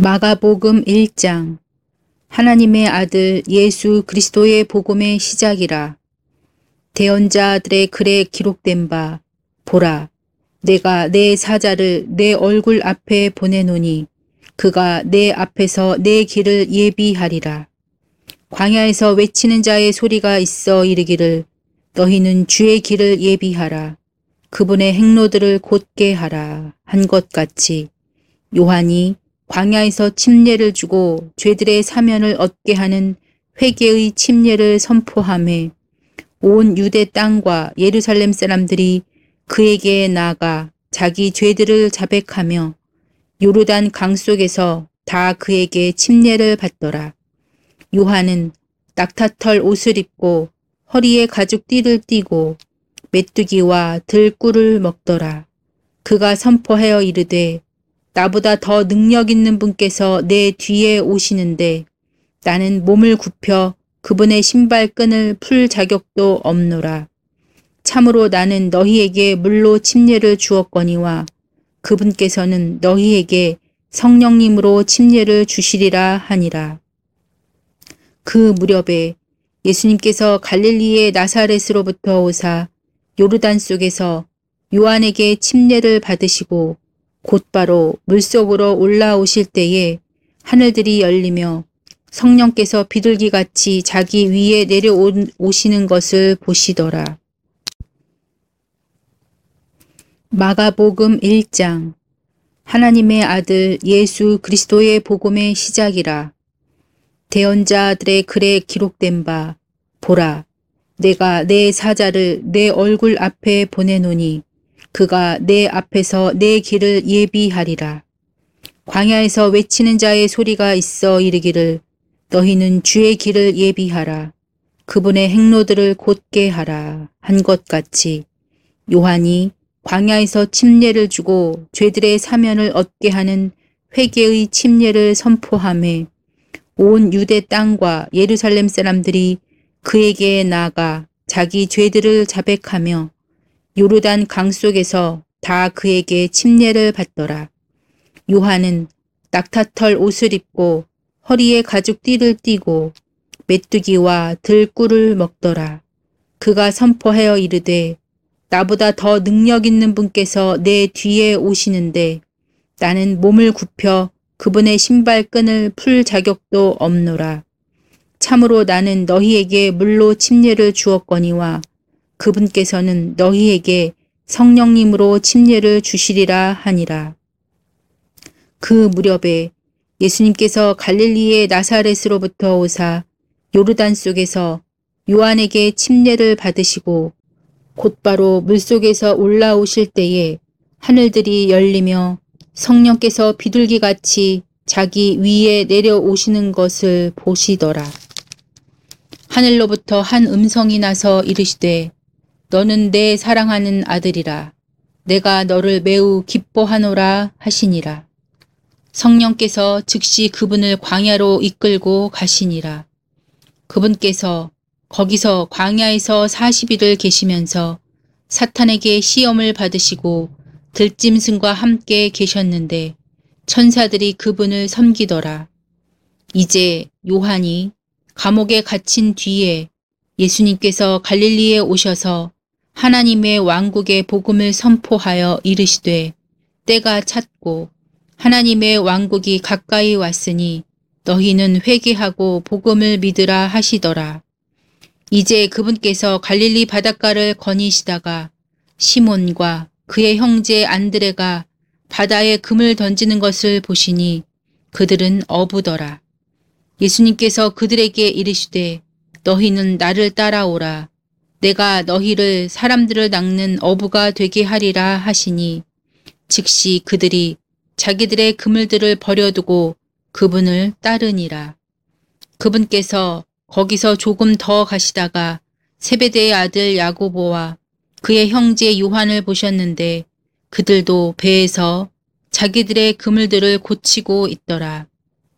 마가복음 1장. 하나님의 아들 예수 그리스도의 복음의 시작이라. 대언자들의 글에 기록된 바 보라, 내가 내 사자를 내 얼굴 앞에 보내노니 그가 내 앞에서 내 길을 예비하리라. 광야에서 외치는 자의 소리가 있어 이르기를 너희는 주의 길을 예비하라. 그분의 행로들을 곧게 하라 한 것 같이 요한이 광야에서 침례를 주고 죄들의 사면을 얻게 하는 회개의 침례를 선포하매 온 유대 땅과 예루살렘 사람들이 그에게 나아가 자기 죄들을 자백하며 요르단 강 속에서 다 그에게 침례를 받더라. 요한은 낙타털 옷을 입고 허리에 가죽띠를 띠고 메뚜기와 들꿀을 먹더라. 그가 선포하여 이르되 나보다 더 능력 있는 분께서 내 뒤에 오시는데 나는 몸을 굽혀 그분의 신발끈을 풀 자격도 없노라. 참으로 나는 너희에게 물로 침례를 주었거니와 그분께서는 너희에게 성령님으로 침례를 주시리라 하니라. 그 무렵에 예수님께서 갈릴리의 나사렛으로부터 오사 요르단 속에서 요한에게 침례를 받으시고 곧바로 물속으로 올라오실 때에 하늘들이 열리며 성령께서 비둘기같이 자기 위에 내려오시는 것을 보시더라. 마가복음 1장. 하나님의 아들 예수 그리스도의 복음의 시작이라. 대언자들의 글에 기록된 바 보라, 내가 내 사자를 내 얼굴 앞에 보내노니 그가 내 앞에서 내 길을 예비하리라. 광야에서 외치는 자의 소리가 있어 이르기를 너희는 주의 길을 예비하라. 그분의 행로들을 곧게 하라 한 것 같이 요한이 광야에서 침례를 주고 죄들의 사면을 얻게 하는 회개의 침례를 선포하매 온 유대 땅과 예루살렘 사람들이 그에게 나아가 자기 죄들을 자백하며 요르단 강 속에서 다 그에게 침례를 받더라. 요한은 낙타털 옷을 입고 허리에 가죽띠를 띠고 메뚜기와 들꿀을 먹더라. 그가 선포하여 이르되 나보다 더 능력 있는 분께서 내 뒤에 오시는데 나는 몸을 굽혀 그분의 신발끈을 풀 자격도 없노라. 참으로 나는 너희에게 물로 침례를 주었거니와 그분께서는 너희에게 성령님으로 침례를 주시리라 하니라. 그 무렵에 예수님께서 갈릴리의 나사렛으로부터 오사 요르단 속에서 요한에게 침례를 받으시고 곧바로 물속에서 올라오실 때에 하늘들이 열리며 성령께서 비둘기같이 자기 위에 내려오시는 것을 보시더라. 하늘로부터 한 음성이 나서 이르시되 너는 내 사랑하는 아들이라. 내가 너를 매우 기뻐하노라 하시니라. 성령께서 즉시 그분을 광야로 이끌고 가시니라. 그분께서 거기서 광야에서 40일을 계시면서 사탄에게 시험을 받으시고 들짐승과 함께 계셨는데 천사들이 그분을 섬기더라. 이제 요한이 감옥에 갇힌 뒤에 예수님께서 갈릴리에 오셔서 하나님의 왕국의 복음을 선포하여 이르시되 때가 찼고 하나님의 왕국이 가까이 왔으니 너희는 회개하고 복음을 믿으라 하시더라. 이제 그분께서 갈릴리 바닷가를 거니시다가 시몬과 그의 형제 안드레가 바다에 금을 던지는 것을 보시니 그들은 어부더라. 예수님께서 그들에게 이르시되 너희는 나를 따라오라. 내가 너희를 사람들을 낚는 어부가 되게 하리라 하시니 즉시 그들이 자기들의 그물들을 버려두고 그분을 따르니라. 그분께서 거기서 조금 더 가시다가 세베대의 아들 야고보와 그의 형제 요한을 보셨는데 그들도 배에서 자기들의 그물들을 고치고 있더라.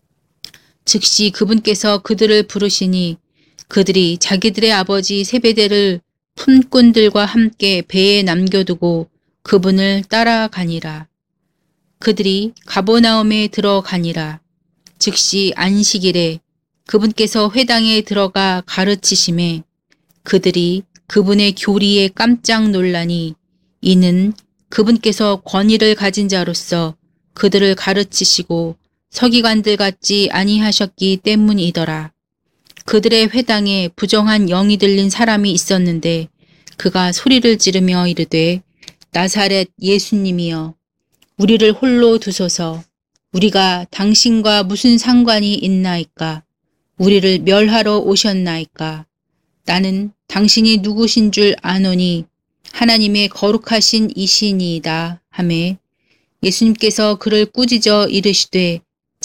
즉시 그분께서 그들을 부르시니 그들이 자기들의 아버지 세베대를 품꾼들과 함께 배에 남겨두고 그분을 따라가니라. 그들이 가버나움에 들어가니라. 즉시 안식일에 그분께서 회당에 들어가 가르치심에 그들이 그분의 교리에 깜짝 놀라니 이는 그분께서 권위를 가진 자로서 그들을 가르치시고 서기관들 같지 아니하셨기 때문이더라. 그들의 회당에 부정한 영이 들린 사람이 있었는데 그가 소리를 지르며 이르되 나사렛 예수님이여 우리를 홀로 두소서. 우리가 당신과 무슨 상관이 있나이까? 우리를 멸하러 오셨나이까? 나는 당신이 누구신 줄 아노니 하나님의 거룩하신 이시니이다 하매 예수님께서 그를 꾸짖어 이르시되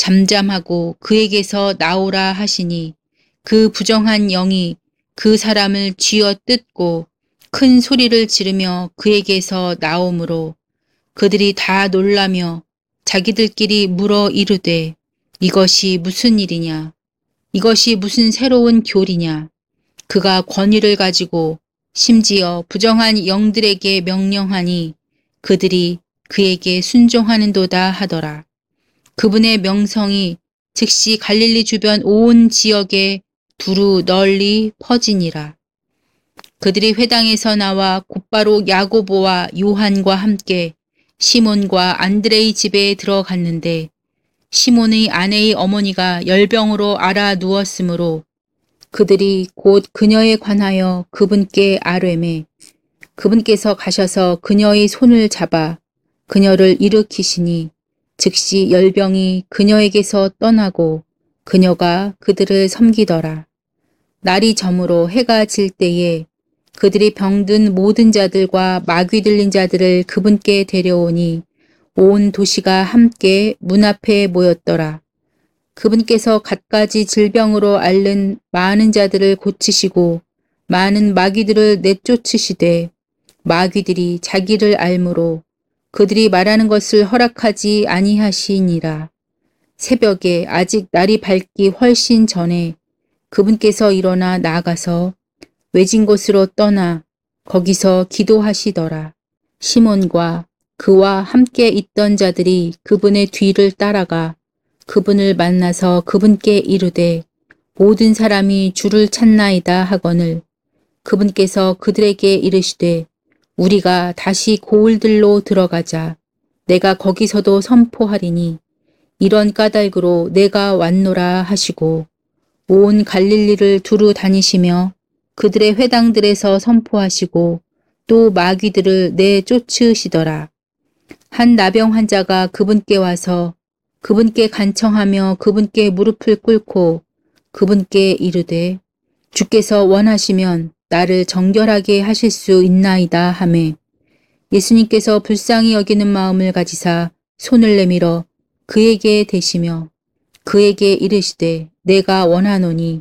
잠잠하고 그에게서 나오라 하시니 그 부정한 영이 그 사람을 쥐어 뜯고 큰 소리를 지르며 그에게서 나오므로 그들이 다 놀라며 자기들끼리 물어 이르되 이것이 무슨 일이냐? 이것이 무슨 새로운 교리냐? 그가 권위를 가지고 심지어 부정한 영들에게 명령하니 그들이 그에게 순종하는도다 하더라. 그분의 명성이 즉시 갈릴리 주변 온 지역에 두루 널리 퍼지니라. 그들이 회당에서 나와 곧바로 야고보와 요한과 함께 시몬과 안드레의 집에 들어갔는데 시몬의 아내의 어머니가 열병으로 앓아 누웠으므로 그들이 곧 그녀에 관하여 그분께 아뢰매 그분께서 가셔서 그녀의 손을 잡아 그녀를 일으키시니 즉시 열병이 그녀에게서 떠나고 그녀가 그들을 섬기더라. 날이 저물어 해가 질 때에 그들이 병든 모든 자들과 마귀 들린 자들을 그분께 데려오니 온 도시가 함께 문 앞에 모였더라. 그분께서 갖가지 질병으로 앓는 많은 자들을 고치시고 많은 마귀들을 내쫓으시되 마귀들이 자기를 알므로 그들이 말하는 것을 허락하지 아니하시니라. 새벽에 아직 날이 밝기 훨씬 전에 그분께서 일어나 나가서 외진 곳으로 떠나 거기서 기도하시더라. 시몬과 그와 함께 있던 자들이 그분의 뒤를 따라가 그분을 만나서 그분께 이르되 모든 사람이 주를 찾나이다 하거늘 그분께서 그들에게 이르시되 우리가 다시 고을들로 들어가자. 내가 거기서도 선포하리니 이런 까닭으로 내가 왔노라 하시고 온 갈릴리를 두루 다니시며 그들의 회당들에서 선포하시고 또 마귀들을 내쫓으시더라. 한 나병 환자가 그분께 와서 그분께 간청하며 그분께 무릎을 꿇고 그분께 이르되 주께서 원하시면 나를 정결하게 하실 수 있나이다 하매 예수님께서 불쌍히 여기는 마음을 가지사 손을 내밀어 그에게 대시며 그에게 이르시되 내가 원하노니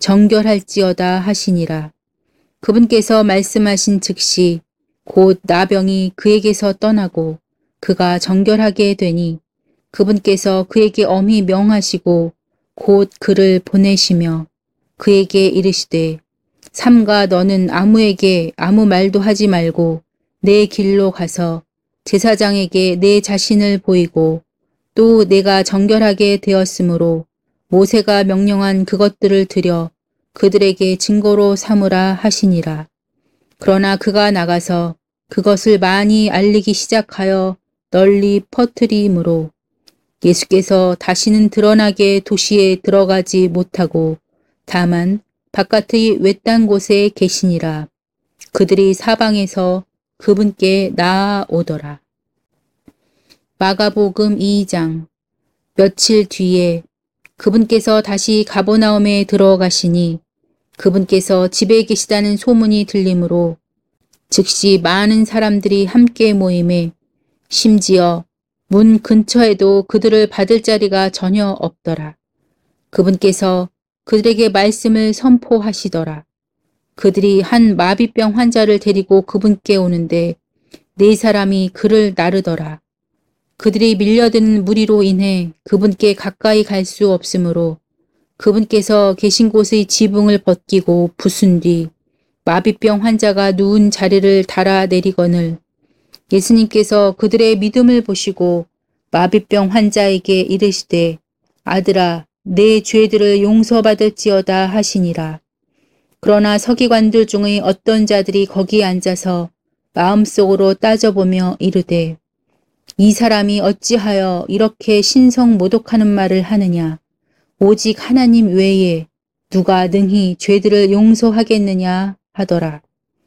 정결할지어다 하시니라. 그분께서 말씀하신 즉시 곧 나병이 그에게서 떠나고 그가 정결하게 되니 그분께서 그에게 엄히 명하시고 곧 그를 보내시며 그에게 이르시되 삼가 너는 아무에게 아무 말도 하지 말고 내 길로 가서 제사장에게 내 자신을 보이고 또 내가 정결하게 되었으므로 모세가 명령한 그것들을 드려 그들에게 증거로 삼으라 하시니라. 그러나 그가 나가서 그것을 많이 알리기 시작하여 널리 퍼뜨리므로 예수께서 다시는 드러나게 도시에 들어가지 못하고 다만 바깥의 외딴 곳에 계시니라. 그들이 사방에서 그분께 나아오더라. 마가복음 2장. 며칠 뒤에 그분께서 다시 가버나움에 들어가시니 그분께서 집에 계시다는 소문이 들리므로 즉시 많은 사람들이 함께 모임에 심지어 문 근처에도 그들을 받을 자리가 전혀 없더라. 그분께서 그들에게 말씀을 선포하시더라. 그들이 한 마비병 환자를 데리고 그분께 오는데 네 사람이 그를 나르더라. 그들이 밀려드는 무리로 인해 그분께 가까이 갈 수 없으므로 그분께서 계신 곳의 지붕을 벗기고 부순 뒤 마비병 환자가 누운 자리를 달아 내리거늘 예수님께서 그들의 믿음을 보시고 마비병 환자에게 이르시되 아들아 내 죄들을 용서받을지어다 하시니라. 그러나 서기관들 중의 어떤 자들이 거기 앉아서 마음속으로 따져보며 이르되 이 사람이 어찌하여 이렇게 신성모독하는 말을 하느냐. 오직 하나님 외에 누가 능히 죄들을 용서하겠느냐 하더라.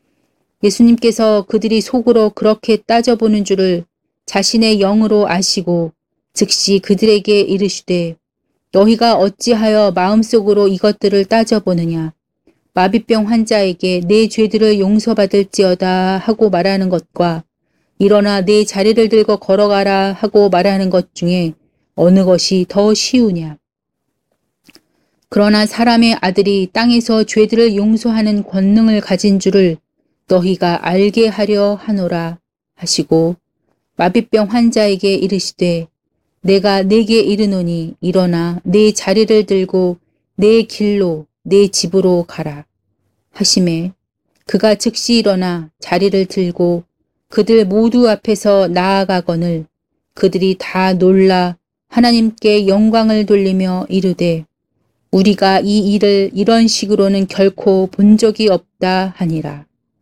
예수님께서 그들이 속으로 그렇게 따져보는 줄을 자신의 영으로 아시고 즉시 그들에게 이르시되 너희가 어찌하여 마음속으로 이것들을 따져보느냐. 마비병 환자에게 내 죄들을 용서받을지어다 하고 말하는 것과 일어나 내 자리를 들고 걸어가라 하고 말하는 것 중에 어느 것이 더 쉬우냐. 그러나 사람의 아들이 땅에서 죄들을 용서하는 권능을 가진 줄을 너희가 알게 하려 하노라 하시고 마비병 환자에게 이르시되 내가 네게 이르노니 일어나 내 자리를 들고 내 길로 내 집으로 가라 하시매 그가 즉시 일어나 자리를 들고 그들 모두 앞에서 나아가거늘 그들이 다 놀라 하나님께 영광을 돌리며 이르되 우리가 이 일을 이런 식으로는 결코 본 적이 없다 하니라.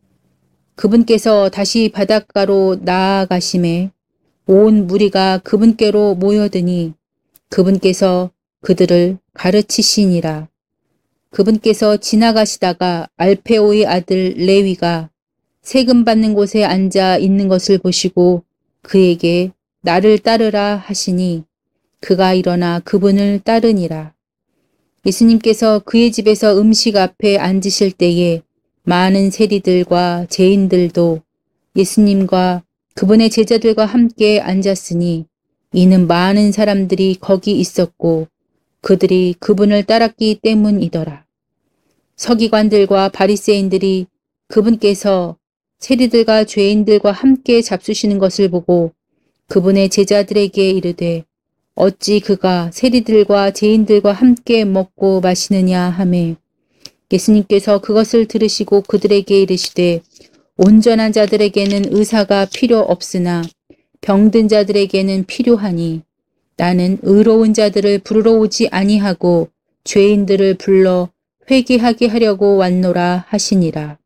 그분께서 다시 바닷가로 나아가심에 온 무리가 그분께로 모여드니 그분께서 그들을 가르치시니라. 그분께서 지나가시다가 알페오의 아들 레위가 세금 받는 곳에 앉아 있는 것을 보시고 그에게 나를 따르라 하시니 그가 일어나 그분을 따르니라. 예수님께서 그의 집에서 음식 앞에 앉으실 때에 많은 세리들과 죄인들도 예수님과 그분의 제자들과 함께 앉았으니 이는 많은 사람들이 거기 있었고 그들이 그분을 따랐기 때문이더라. 서기관들과 바리새인들이 그분께서 세리들과 죄인들과 함께 잡수시는 것을 보고 그분의 제자들에게 이르되 어찌 그가 세리들과 죄인들과 함께 먹고 마시느냐 하매 예수님께서 그것을 들으시고 그들에게 이르시되 온전한 자들에게는 의사가 필요 없으나 병든 자들에게는 필요하니 나는 의로운 자들을 부르러 오지 아니하고 죄인들을 불러 회개하게 하려고 왔노라 하시니라.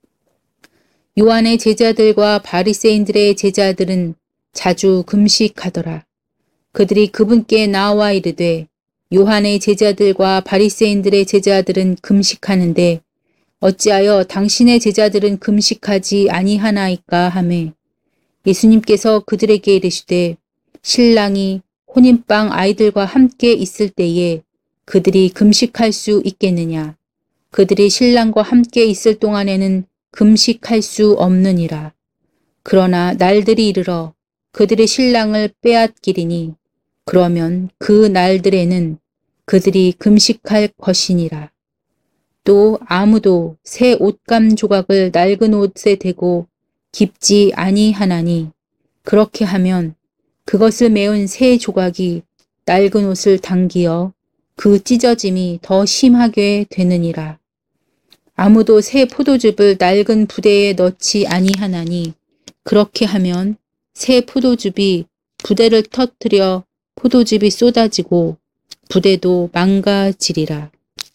요한의 제자들과 바리새인들의 제자들은 자주 금식하더라. 그들이 그분께 나와 이르되 요한의 제자들과 바리새인들의 제자들은 금식하는데 어찌하여 당신의 제자들은 금식하지 아니하나이까 하매 예수님께서 그들에게 이르시되 신랑이 혼인방 아이들과 함께 있을 때에 그들이 금식할 수 있겠느냐. 그들이 신랑과 함께 있을 동안에는 금식할 수 없느니라. 그러나 날들이 이르러 그들의 신랑을 빼앗기리니 그러면 그 날들에는 그들이 금식할 것이니라. 또 아무도 새 옷감 조각을 낡은 옷에 대고 깁지 아니하나니 그렇게 하면 그것을 메운 새 조각이 낡은 옷을 당기어 그 찢어짐이 더 심하게 되느니라. 아무도 새 포도즙을 낡은 부대에 넣지 아니하나니 그렇게 하면 새 포도즙이 부대를 터뜨려 포도즙이 쏟아지고 부대도 망가지리라.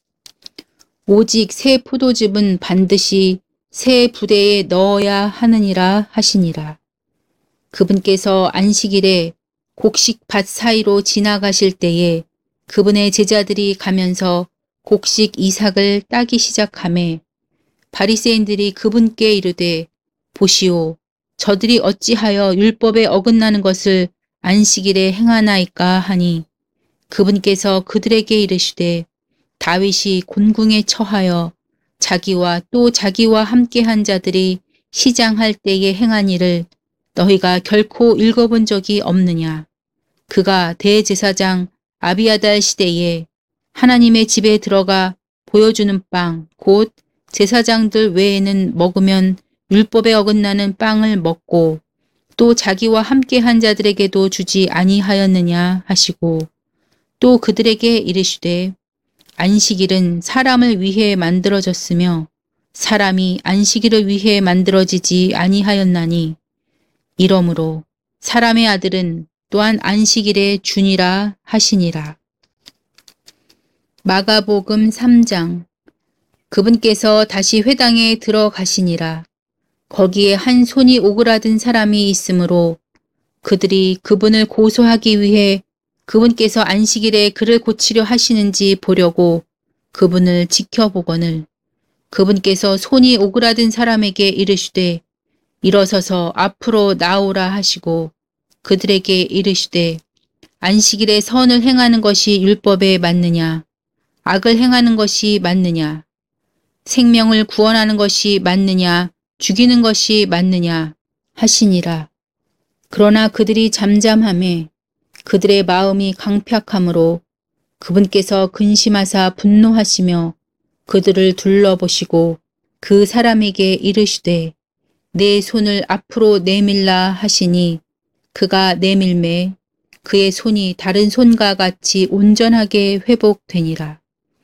오직 새 포도즙은 반드시 새 부대에 넣어야 하느니라 하시니라. 그분께서 안식일에 곡식밭 사이로 지나가실 때에 그분의 제자들이 가면서 곡식 이삭을 따기 시작하매 바리새인들이 그분께 이르되 보시오 저들이 어찌하여 율법에 어긋나는 것을 안식일에 행하나이까 하니 그분께서 그들에게 이르시되 다윗이 곤궁에 처하여 자기와 또 자기와 함께한 자들이 시장할 때에 행한 일을 너희가 결코 읽어본 적이 없느냐. 그가 대제사장 아비아달 시대에 하나님의 집에 들어가 보여주는 빵, 곧 제사장들 외에는 먹으면 율법에 어긋나는 빵을 먹고 또 자기와 함께한 자들에게도 주지 아니하였느냐 하시고 또 그들에게 이르시되 안식일은 사람을 위해 만들어졌으며 사람이 안식일을 위해 만들어지지 아니하였나니 이러므로 사람의 아들은 또한 안식일의 주니라 하시니라. 마가복음 3장. 그분께서 다시 회당에 들어가시니라. 거기에 한 손이 오그라든 사람이 있으므로 그들이 그분을 고소하기 위해 그분께서 안식일에 그를 고치려 하시는지 보려고 그분을 지켜보거늘 그분께서 손이 오그라든 사람에게 이르시되 일어서서 앞으로 나오라 하시고 그들에게 이르시되 안식일에 선을 행하는 것이 율법에 맞느냐 악을 행하는 것이 맞느냐 생명을 구원하는 것이 맞느냐 죽이는 것이 맞느냐 하시니라. 그러나 그들이 잠잠하매 그들의 마음이 강팍함으로 그분께서 근심하사 분노하시며 그들을 둘러보시고 그 사람에게 이르시되 내 손을 앞으로 내밀라 하시니 그가 내밀매 그의 손이 다른 손과 같이 온전하게 회복되니라.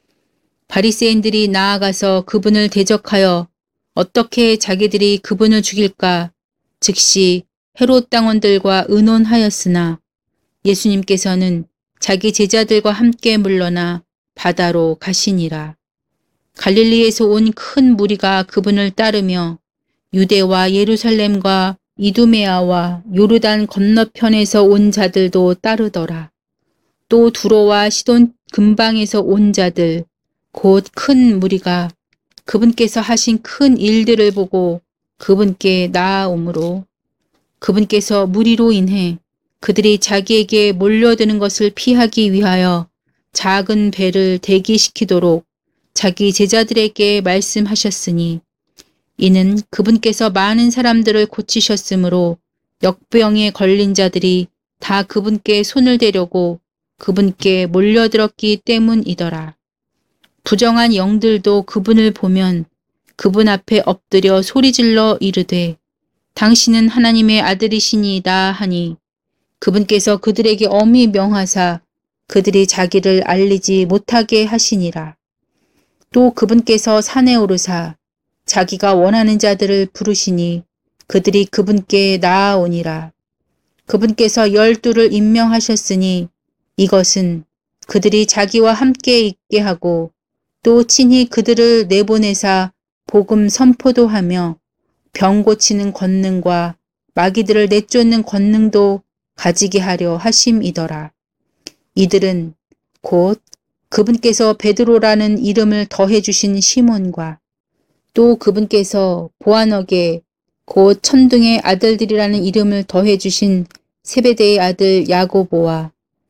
바리새인들이 나아가서 그분을 대적하여 어떻게 자기들이 그분을 죽일까 즉시 헤롯 당원들과 의논하였으나 예수님께서는 자기 제자들과 함께 물러나 바다로 가시니라. 갈릴리에서 온 큰 무리가 그분을 따르며 유대와 예루살렘과 이두메아와 요르단 건너편에서 온 자들도 따르더라. 또 두로와 시돈 근방에서 온 자들 곧 큰 무리가 그분께서 하신 큰 일들을 보고 그분께 나아오므로 그분께서 무리로 인해 그들이 자기에게 몰려드는 것을 피하기 위하여 작은 배를 대기시키도록 자기 제자들에게 말씀하셨으니 이는 그분께서 많은 사람들을 고치셨으므로 역병에 걸린 자들이 다 그분께 손을 대려고 그분께 몰려들었기 때문이더라. 부정한 영들도 그분을 보면 그분 앞에 엎드려 소리질러 이르되 당신은 하나님의 아들이시니이다 하니 그분께서 그들에게 엄히 명하사 그들이 자기를 알리지 못하게 하시니라. 또 그분께서 산에 오르사 자기가 원하는 자들을 부르시니 그들이 그분께 나아오니라. 그분께서 12를 임명하셨으니 이것은 그들이 자기와 함께 있게 하고 또 친히 그들을 내보내사 복음 선포도 하며 병 고치는 권능과 마귀들을 내쫓는 권능도 가지게 하려 하심이더라. 이들은 곧 그분께서 베드로라는 이름을 더해주신 시몬과 또 그분께서 보아너게 곧 천둥의 아들들이라는 이름을 더해주신 세베대의 아들 야고보와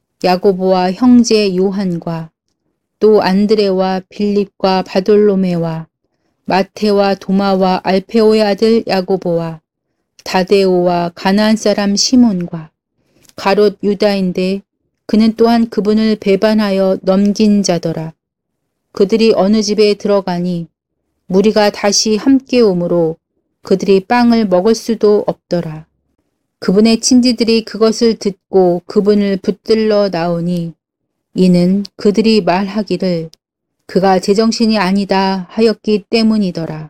형제 요한과 또 안드레와 빌립과 바돌로메와 마테와 도마와 알페오의 아들 야고보와 다데오와 가나안 사람 시몬과 가롯 유다인데 그는 또한 그분을 배반하여 넘긴 자더라. 그들이 어느 집에 들어가니 무리가 다시 함께 오므로 그들이 빵을 먹을 수도 없더라. 그분의 친지들이 그것을 듣고 그분을 붙들러 나오니 이는 그들이 말하기를 그가 제정신이 아니다 하였기 때문이더라.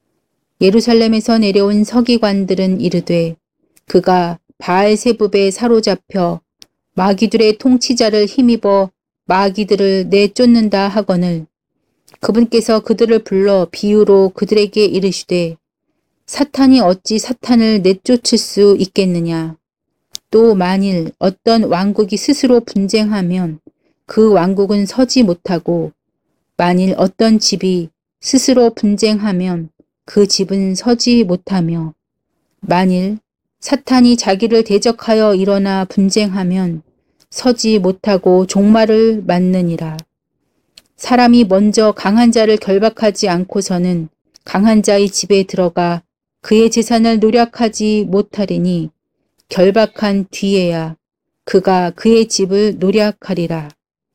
예루살렘에서 내려온 서기관들은 이르되 그가 바알세붑에 사로잡혀 마귀들의 통치자를 힘입어 마귀들을 내쫓는다 하거늘 그분께서 그들을 불러 비유로 그들에게 이르시되 사탄이 어찌 사탄을 내쫓을 수 있겠느냐. 또 만일 어떤 왕국이 스스로 분쟁하면 그 왕국은 서지 못하고 만일 어떤 집이 스스로 분쟁하면 그 집은 서지 못하며 만일 사탄이 자기를 대적하여 일어나 분쟁하면 서지 못하고 종말을 맞느니라. 사람이 먼저 강한 자를 결박하지 않고서는 강한 자의 집에 들어가 그의 재산을 노략하지 못하리니 결박한 뒤에야 그가 그의 집을 노략하리라.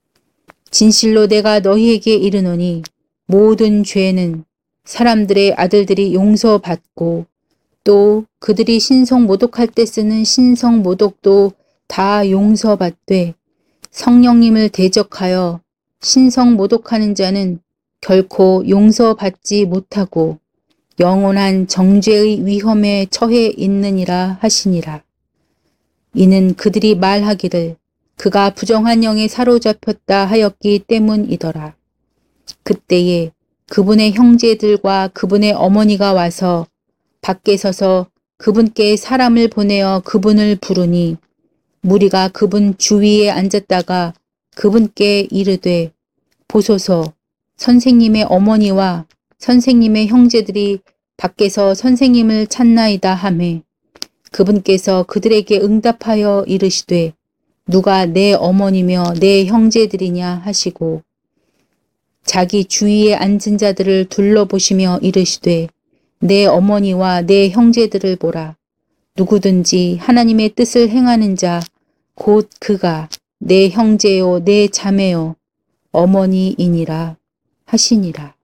진실로 내가 너희에게 이르노니 모든 죄는 사람들의 아들들이 용서받고 또 그들이 신성 모독할 때 쓰는 신성 모독도 다 용서받되 성령님을 대적하여 신성 모독하는 자는 결코 용서받지 못하고 영원한 정죄의 위험에 처해 있느니라 하시니라. 이는 그들이 말하기를 그가 부정한 영에 사로잡혔다 하였기 때문이더라. 그때에 그분의 형제들과 그분의 어머니가 와서 밖에 서서 그분께 사람을 보내어 그분을 부르니 무리가 그분 주위에 앉았다가 그분께 이르되 보소서 선생님의 어머니와 선생님의 형제들이 밖에서 선생님을 찾나이다 하매 그분께서 그들에게 응답하여 이르시되 누가 내 어머니며 내 형제들이냐 하시고 자기 주위에 앉은 자들을 둘러보시며 이르시되 내 어머니와 내 형제들을 보라. 누구든지 하나님의 뜻을 행하는 자 곧 그가 내 형제요 내 자매요 어머니이니라 하시니라.